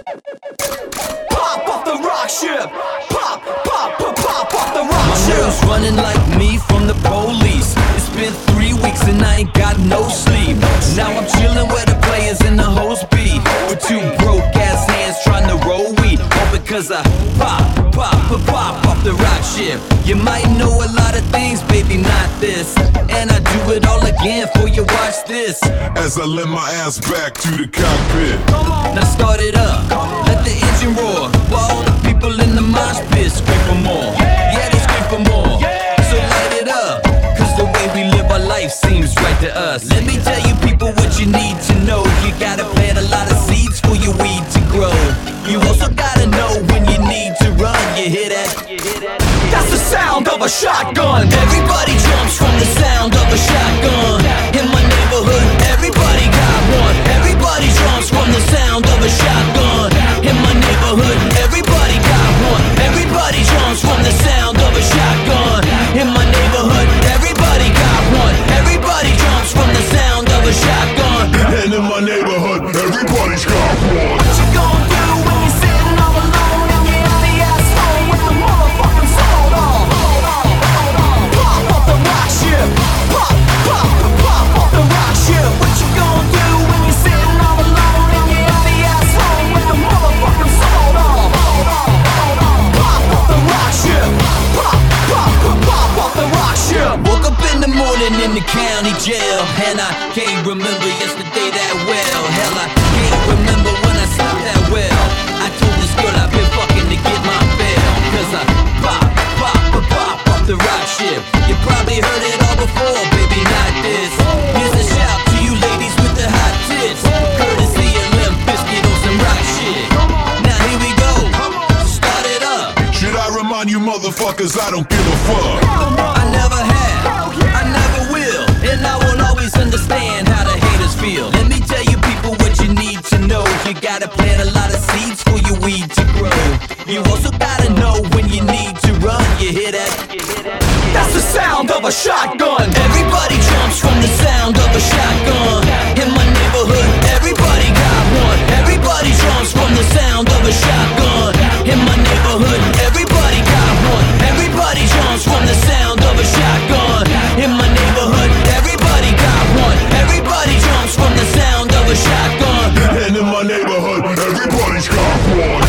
Pop off the rock ship. Pop, pop, pop, pop off the rock ship. My nerves running like me from the police. It's been 3 weeks and I ain't got no sleep. Now I'm chilling where the players and the hoes be, with two broke ass hands trying to roll weed. All because I pop, pop, pop, pop off the rock ship. You might know a lot of things, baby, not this. And I do it all again for you, watch this. As I lend my ass back to the cockpit. Now start it up, let the engine roar, while all the people in the mosh pit scream for more. Yeah, they scream for more. So light it up, cause the way we live our life seems right to us. Let me tell you people what you need to know. You gotta plant a lot of seeds for your weed to grow. You also gotta know when you need to run. You hear that? That's the sound of a shotgun. Everybody jumps from the sound of a shotgun. In my neighborhood, everybody got one. Everybody jumps from the sound of a shotgun. In my neighborhood, everybody got one. Everybody jumps from the sound of a shotgun. In my neighborhood, everybody got one. Everybody jumps from the sound of a shotgun. And in my neighborhood, everybody's got one. What you gonna do when you're sitting all alone in your ugly ass home with the motherfucking soul on? Pop off the rock ship. Pop, pop, pop off the rock ship. What you gonna do when you're sitting all alone in your ugly ass home with the motherfucking soul on? Pop off the rock ship. Pop, pop, pop off the rock ship. Woke up in the morning in the county jail, and I can't remember yesterday that well. Hell, I can't remember when I slept that well. I told this girl I've been fucking to get my bail, cause I pop, pop, pop, pop off the rock ship. You probably heard it all before, baby, not this. Here's a shout to you ladies with the hot tits, courtesy of Limp Bizkit on some rock shit. Now here we go, start it up. Should I remind you motherfuckers I don't give a fuck? I never have, I never will, and I will always understand how the haters feel. Let me tell you people what you need to know. You gotta plant a lot of seeds for your weed to grow. You also gotta know when you need to run. You hear that? That's the sound of a shotgun. Everybody jumps from the sound of a shotgun. In my neighborhood, everybody got one. Everybody jumps from the sound of a shotgun. In my neighborhood, everybody got one. Everybody jumps from the sound of a shotgun. In my neighborhood, everybody got one. Everybody jumps from the sound of a shotgun. And in my neighborhood, everybody's got one.